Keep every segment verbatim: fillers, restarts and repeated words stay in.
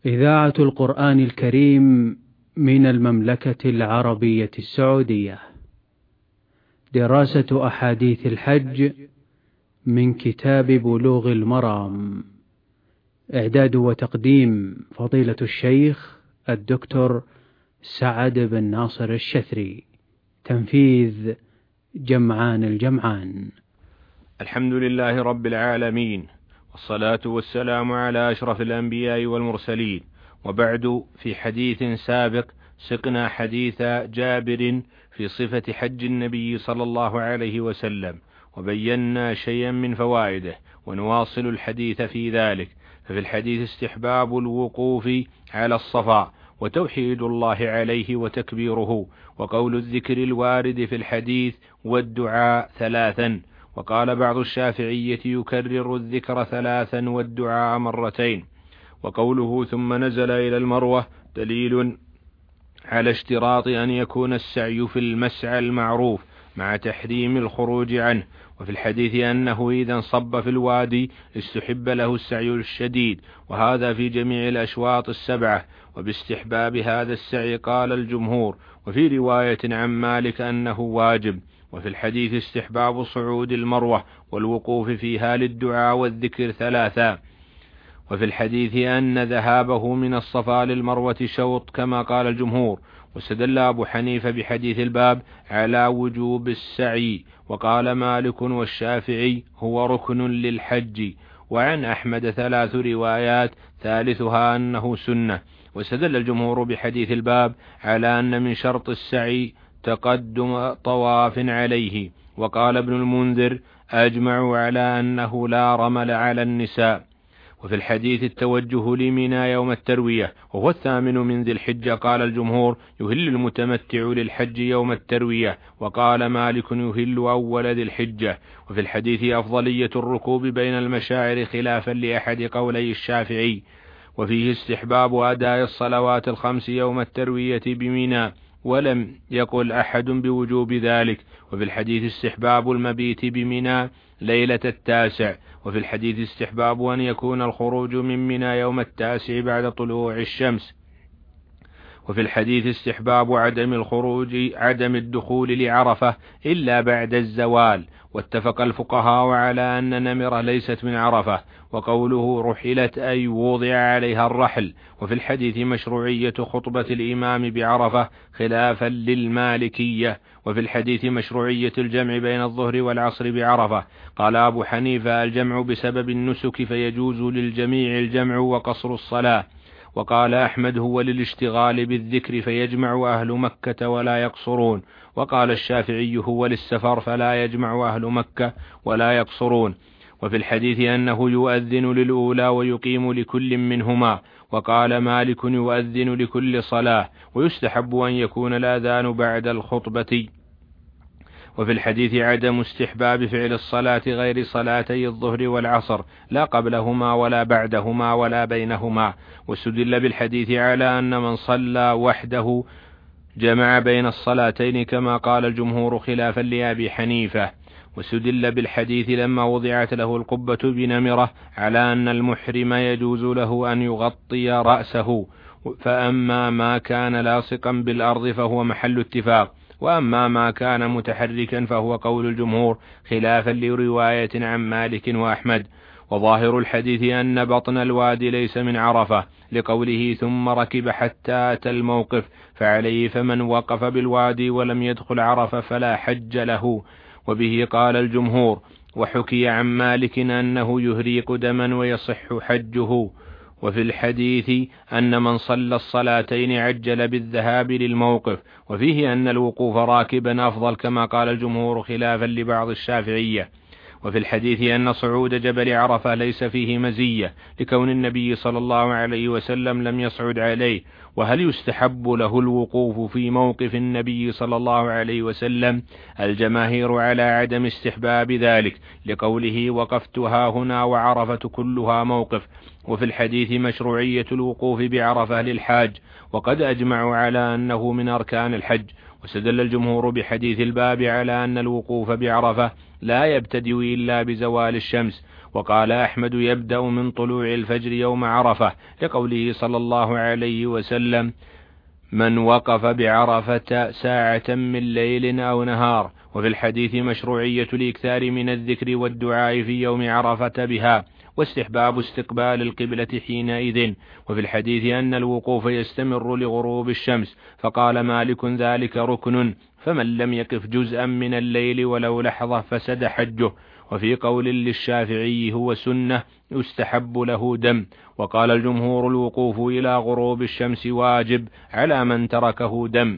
إذاعة القرآن الكريم من المملكة العربية السعودية. دراسة أحاديث الحج من كتاب بلوغ المرام. إعداد وتقديم فضيلة الشيخ الدكتور سعد بن ناصر الشثري. تنفيذ جمعان الجمعان. الحمد لله رب العالمين، والصلاة والسلام على أشرف الأنبياء والمرسلين، وبعد. في حديث سابق سقنا حديث جابر في صفة حج النبي صلى الله عليه وسلم، وبينا شيئا من فوائده، ونواصل الحديث في ذلك. ففي الحديث استحباب الوقوف على الصفا، وتوحيد الله عليه وتكبيره، وقول الذكر الوارد في الحديث، والدعاء ثلاثا. وقال بعض الشافعية يكرر الذكر ثلاثا والدعاء مرتين. وقوله ثم نزل إلى المروة دليل على اشتراط أن يكون السعي في المسعى المعروف مع تحريم الخروج عنه. وفي الحديث أنه إذا انصب في الوادي استحب له السعي الشديد، وهذا في جميع الأشواط السبعة. وباستحباب هذا السعي قال الجمهور، وفي رواية عن مالك أنه واجب. وفي الحديث استحباب صعود المروة والوقوف فيها للدعاء والذكر ثلاثا. وفي الحديث أن ذهابه من الصفا للمروة شوط كما قال الجمهور. واستدل أبو حنيفة بحديث الباب على وجوب السعي، وقال مالك والشافعي هو ركن للحج. وعن أحمد ثلاث روايات ثالثها أنه سنة. واستدل الجمهور بحديث الباب على أن من شرط السعي تقدم طواف عليه. وقال ابن المنذر أجمعوا على أنه لا رمل على النساء. وفي الحديث التوجه لمنى يوم التروية وهو الثامن من ذي الحجة. قال الجمهور يهل المتمتع للحج يوم التروية، وقال مالك يهل أول ذي الحجة. وفي الحديث أفضلية الركوب بين المشاعر خلافا لأحد قولي الشافعي. وفيه استحباب أداء الصلوات الخمس يوم التروية بمنى، ولم يقل أحد بوجوب ذلك. وفي الحديث استحباب المبيت بمنى ليلة التاسع. وفي الحديث استحباب أن يكون الخروج من منى يوم التاسع بعد طلوع الشمس. وفي الحديث استحباب عدم الخروج عدم الدخول لعرفة إلا بعد الزوال. واتفق الفقهاء على أن نمرة ليست من عرفة، وقوله رحلت أي وضع عليها الرحل. وفي الحديث مشروعية خطبة الإمام بعرفة خلافا للمالكية. وفي الحديث مشروعية الجمع بين الظهر والعصر بعرفة. قال أبو حنيفة الجمع بسبب النسك فيجوز للجميع الجمع وقصر الصلاة. وقال أحمد هو للاشتغال بالذكر فيجمع أهل مكة ولا يقصرون. وقال الشافعي هو للسفر فلا يجمع أهل مكة ولا يقصرون. وفي الحديث أنه يؤذن للأولى ويقيم لكل منهما. وقال مالك يؤذن لكل صلاة، ويستحب أن يكون الأذان بعد الخطبة. وفي الحديث عدم استحباب فعل الصلاة غير صلاتي الظهر والعصر، لا قبلهما ولا بعدهما ولا بينهما. واستدل بالحديث على أن من صلى وحده جمع بين الصلاتين كما قال الجمهور خلافا لأبي حنيفة. واستدل بالحديث لما وضعت له القبة بنمرة على أن المحرم يجوز له أن يغطي رأسه، فأما ما كان لاصقا بالأرض فهو محل اتفاق، وأما ما كان متحركا فهو قول الجمهور خلافا لرواية عن مالك وأحمد. وظاهر الحديث أن بطن الوادي ليس من عرفة، لقوله ثم ركب حتى أتى الموقف، فعليه فمن وقف بالوادي ولم يدخل عرفة فلا حج له. وبه قال الجمهور. وحكي عن مالك أنه يهريق دما ويصح حجه. وفي الحديث أن من صلى الصلاتين عجل بالذهاب للموقف، وفيه أن الوقوف راكبا أفضل كما قال الجمهور خلافا لبعض الشافعية. وفي الحديث أن صعود جبل عرفة ليس فيه مزية لكون النبي صلى الله عليه وسلم لم يصعد عليه. وهل يستحب له الوقوف في موقف النبي صلى الله عليه وسلم؟ الجماهير على عدم استحباب ذلك لقوله وقفتها هنا وعرفة كلها موقف. وفي الحديث مشروعية الوقوف بعرفة للحاج، وقد أجمعوا على أنه من أركان الحج. واستدل الجمهور بحديث الباب على أن الوقوف بعرفة لا يبتدئ إلا بزوال الشمس. وقال أحمد يبدأ من طلوع الفجر يوم عرفة، لقوله صلى الله عليه وسلم: من وقف بعرفة ساعة من ليل أو نهار. وفي الحديث مشروعية الإكثار من الذكر والدعاء في يوم عرفة بها، واستحباب استقبال القبلة حينئذ. وفي الحديث أن الوقوف يستمر لغروب الشمس، فقال مالك: ذلك ركن، فمن لم يقف جزءا من الليل ولو لحظة فسد حجه. وفي قول للشافعي هو سنة يستحب له دم. وقال الجمهور: الوقوف إلى غروب الشمس واجب على من تركه دم.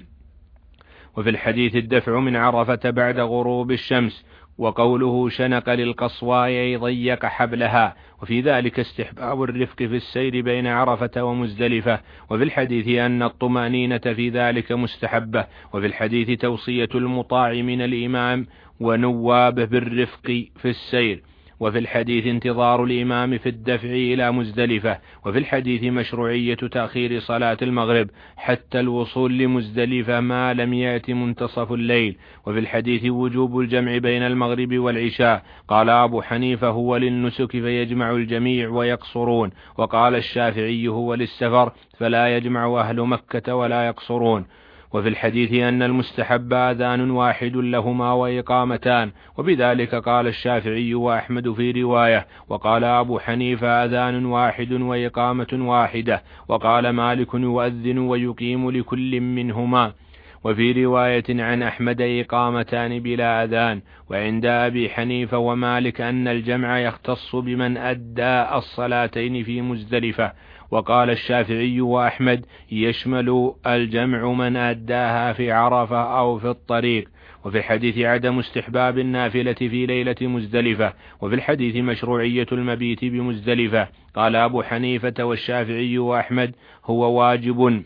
وفي الحديث الدفع من عرفة بعد غروب الشمس. وقوله شنق للقصواء أي ضيق حبلها، وفي ذلك استحباب الرفق في السير بين عرفة ومزدلفة. وفي الحديث أن الطمأنينة في ذلك مستحبة. وفي الحديث توصية المطاع من الإمام ونوابه بالرفق في السير. وفي الحديث انتظار الإمام في الدفع إلى مزدلفة. وفي الحديث مشروعية تأخير صلاة المغرب حتى الوصول لمزدلفة ما لم يأت منتصف الليل. وفي الحديث وجوب الجمع بين المغرب والعشاء. قال أبو حنيفة: هو للنسك فيجمع الجميع ويقصرون. وقال الشافعي: هو للسفر فلا يجمع أهل مكة ولا يقصرون. وفي الحديث أن المستحب آذان واحد لهما وإقامتان، وبذلك قال الشافعي وأحمد في رواية. وقال أبو حنيفة: آذان واحد وإقامة واحدة. وقال مالك: يؤذن ويقيم لكل منهما. وفي رواية عن أحمد: إقامتان بلا أذان. وعند أبي حنيفة ومالك أن الجمع يختص بمن أدى الصلاتين في مزدلفة. وقال الشافعي وأحمد: يشمل الجمع من أداها في عرفة أو في الطريق. وفي الحديث عدم استحباب النافلة في ليلة مزدلفة. وفي الحديث مشروعية المبيت بمزدلفة. قال أبو حنيفة والشافعي وأحمد: هو واجب،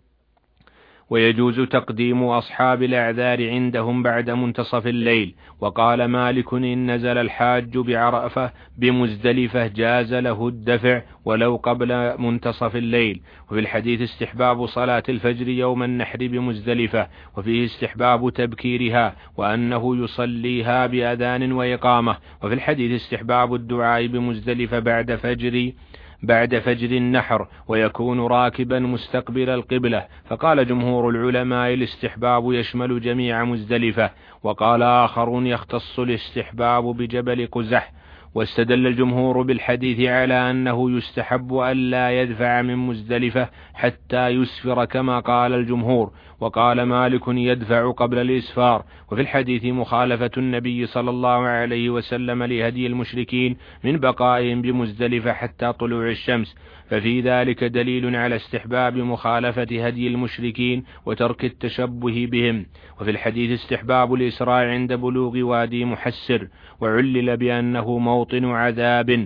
ويجوز تقديم أصحاب الأعذار عندهم بعد منتصف الليل. وقال مالك: إن نزل الحاج بعرفة بمزدلفة جاز له الدفع ولو قبل منتصف الليل. وفي الحديث استحباب صلاة الفجر يوم النحر بمزدلفة، وفيه استحباب تبكيرها وأنه يصليها بأذان وإقامة. وفي الحديث استحباب الدعاء بمزدلفة بعد فجر بعد فجر النحر، ويكون راكبا مستقبل القبلة. فقال جمهور العلماء: الاستحباب يشمل جميع مزدلفة. وقال آخرون: يختص الاستحباب بجبل قزح. واستدل الجمهور بالحديث على أنه يستحب أن لا يدفع من مزدلفة حتى يسفر كما قال الجمهور. وقال مالك: يدفع قبل الإسفار. وفي الحديث مخالفة النبي صلى الله عليه وسلم لهدي المشركين من بقائهم بمزدلفة حتى طلوع الشمس، ففي ذلك دليل على استحباب مخالفة هدي المشركين وترك التشبه بهم. وفي الحديث استحباب الإسراع عند بلوغ وادي محسر، وعلل بأنه موطن عذاب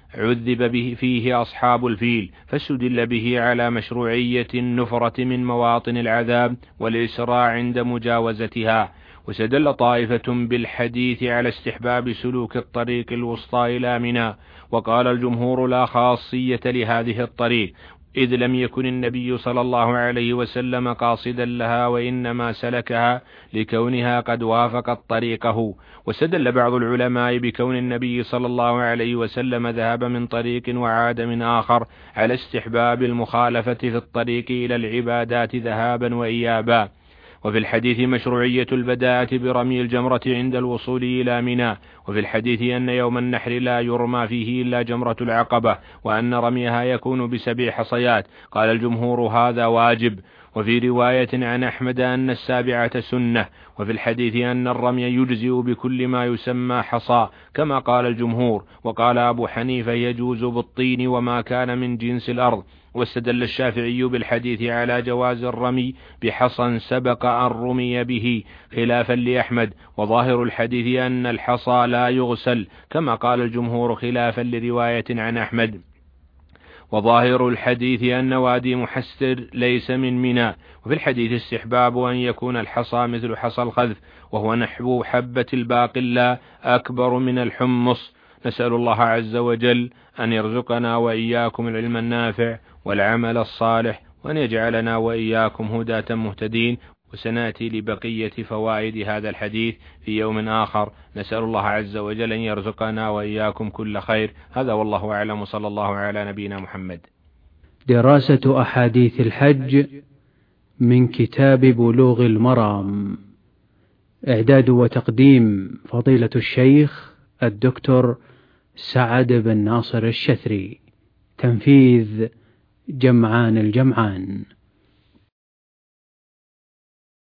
عذب به فيه أصحاب الفيل، فاستدل به على مشروعية النفرة من مواطن العذاب والإسراع عند مجاوزتها. وسدل طائفة بالحديث على استحباب سلوك الطريق الوسطى إلى منى. وقال الجمهور: لا خاصية لهذه الطريق، إذ لم يكن النبي صلى الله عليه وسلم قاصدا لها، وإنما سلكها لكونها قد وافقت طريقه. وسدل بعض العلماء بكون النبي صلى الله عليه وسلم ذهب من طريق وعاد من آخر على استحباب المخالفة في الطريق إلى العبادات ذهابا وإيابا. وفي الحديث مشروعية البداءة برمي الجمرة عند الوصول إلى منى. وفي الحديث أن يوم النحر لا يرمى فيه إلا جمرة العقبة، وأن رميها يكون بسبع حصيات. قال الجمهور: هذا واجب. وفي رواية عن أحمد أن السابعة سنة. وفي الحديث أن الرمي يجزئ بكل ما يسمى حصى كما قال الجمهور. وقال أبو حنيفة: يجوز بالطين وما كان من جنس الأرض. واستدل الشافعي بالحديث على جواز الرمي بحصى سبق أن رمي به خلافا لأحمد. وظاهر الحديث أن الحصى لا يغسل كما قال الجمهور خلافا لرواية عن أحمد. وظاهر الحديث أن وادي محسر ليس من منى. وفي الحديث استحباب أن يكون الحصى مثل حصى الخذف، وهو نحو حبة الباقلة أكبر من الحمص. نسأل الله عز وجل أن يرزقنا وإياكم العلم النافع والعمل الصالح، وأن يجعلنا وإياكم هداة مهتدين. وسنأتي لبقية فوائد هذا الحديث في يوم آخر. نسأل الله عز وجل أن يرزقنا وإياكم كل خير. هذا والله أعلم، صلى الله على نبينا محمد. دراسة أحاديث الحج من كتاب بلوغ المرام، إعداد وتقديم فضيلة الشيخ الدكتور سعد بن ناصر الشثري، تنفيذ جمعان الجمعان.